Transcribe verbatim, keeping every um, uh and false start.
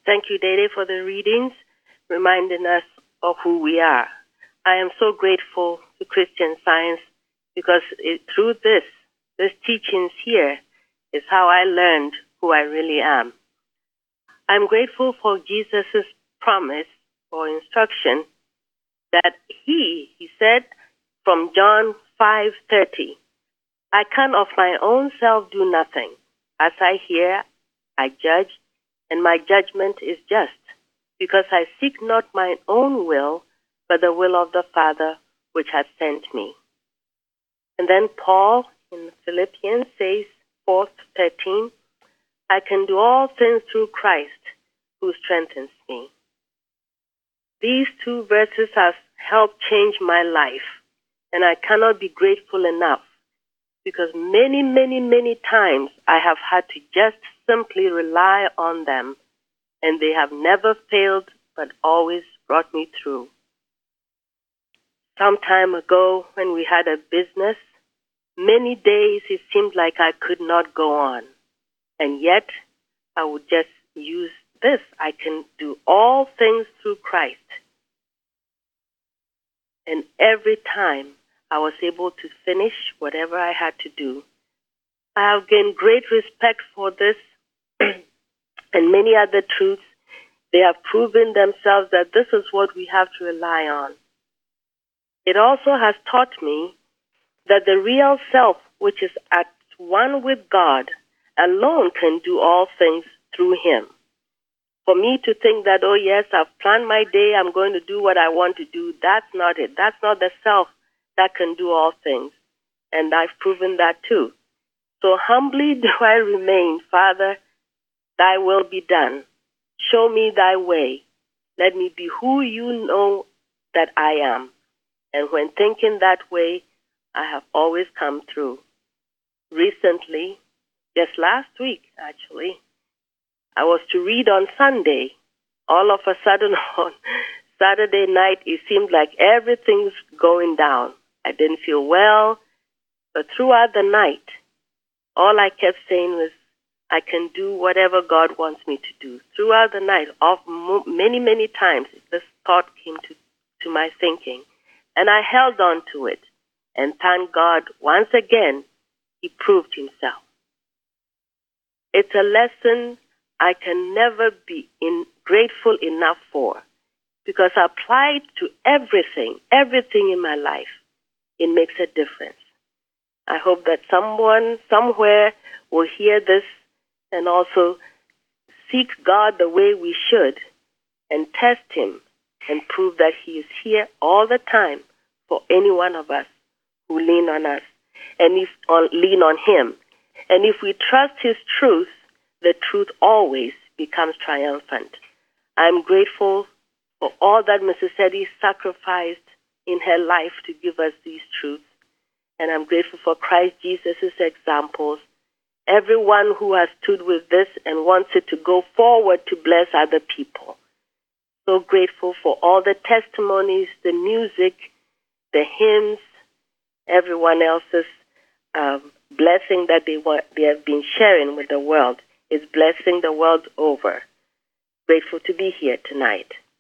Thank you, Dede, for the readings, reminding us of who we are. I am so grateful to Christian Science because it, through this, this teachings here is how I learned who I really am. I'm grateful for Jesus' promise or instruction that he, he said from John five thirty, I can of my own self do nothing. As I hear, I judge, and my judgment is just, because I seek not mine own will, but the will of the Father which hath sent me. And then Paul in Philippians says, four thirteen, I can do all things through Christ who strengthens me. These two verses have helped change my life, and I cannot be grateful enough because many, many, many times I have had to just simply rely on them, and they have never failed but always brought me through. Some time ago when we had a business, many days it seemed like I could not go on, and yet I would just use this. I can do all things through Christ. And every time I was able to finish whatever I had to do. I have gained great respect for this and many other truths. They have proven themselves that this is what we have to rely on. It also has taught me that the real self, which is at one with God, alone can do all things through him. For me to think that, oh yes, I've planned my day, I'm going to do what I want to do, that's not it. That's not the self that can do all things. And I've proven that too. So humbly do I remain, Father, thy will be done. Show me thy way. Let me be who you know that I am. And when thinking that way, I have always come through. Recently, just last week actually, I was to read on Sunday. All of a sudden on Saturday night, it seemed like everything's going down. I didn't feel well, but throughout the night, all I kept saying was, I can do whatever God wants me to do. Throughout the night, of many, many times, this thought came to, to my thinking, and I held on to it. And thank God, once again, he proved himself. It's a lesson I can never be in, grateful enough for, because applied to everything, everything in my life, it makes a difference. I hope that someone, somewhere, will hear this and also seek God the way we should and test him and prove that he is here all the time for any one of us who lean on us and if on, lean on him. And if we trust his truth, the truth always becomes triumphant. I'm grateful for all that Missus Eddy sacrificed in her life to give us these truths. And I'm grateful for Christ Jesus' examples. Everyone who has stood with this and wants it to go forward to bless other people. So grateful for all the testimonies, the music, the hymns, everyone else's um, blessing that they, want, they have been sharing with the world is blessing the world over. Grateful to be here tonight.